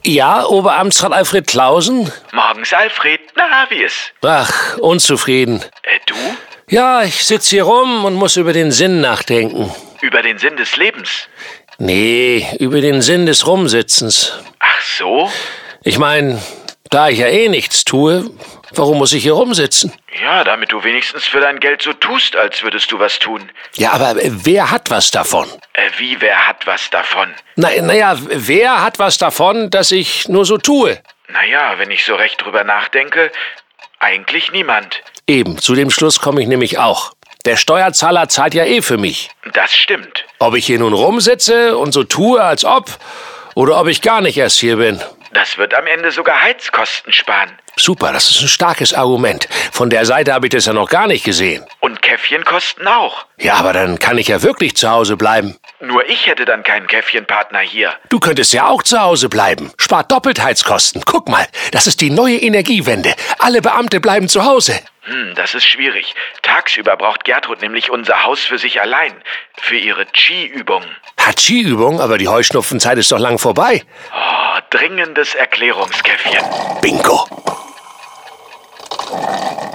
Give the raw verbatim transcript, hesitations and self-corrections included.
Ja, Oberamtsrat Alfred Clausen? Morgens, Alfred. Na, wie ist? Ach, unzufrieden. Äh, du? Ja, ich sitz hier rum und muss über den Sinn nachdenken. Über den Sinn des Lebens? Nee, über den Sinn des Rumsitzens. Ach so? Ich meine, da ich ja eh nichts tue, warum muss ich hier rumsitzen? Ja, damit du wenigstens für dein Geld so tust, als würdest du was tun. Ja, aber wer hat was davon? Äh, wie, wer hat was davon? Na, naja, wer hat was davon, dass ich nur so tue? Naja, wenn ich so recht drüber nachdenke, eigentlich niemand. Eben, zu dem Schluss komme ich nämlich auch. Der Steuerzahler zahlt ja eh für mich. Das stimmt. Ob ich hier nun rumsitze und so tue, als ob, oder ob ich gar nicht erst hier bin. Das wird am Ende sogar Heizkosten sparen. Super, das ist ein starkes Argument. Von der Seite habe ich das ja noch gar nicht gesehen. Und Käffchenkosten auch. Ja, aber dann kann ich ja wirklich zu Hause bleiben. Nur ich hätte dann keinen Käffchenpartner hier. Du könntest ja auch zu Hause bleiben. Spart doppelt Heizkosten. Guck mal, das ist die neue Energiewende. Alle Beamte bleiben zu Hause. Hm, das ist schwierig. Tagsüber braucht Gertrud nämlich unser Haus für sich allein. Für ihre Qi-Übung. Hat Ski-Übung, aber die Heuschnupfenzeit ist doch lang vorbei. Oh, dringendes Erklärungskäffchen. Bingo.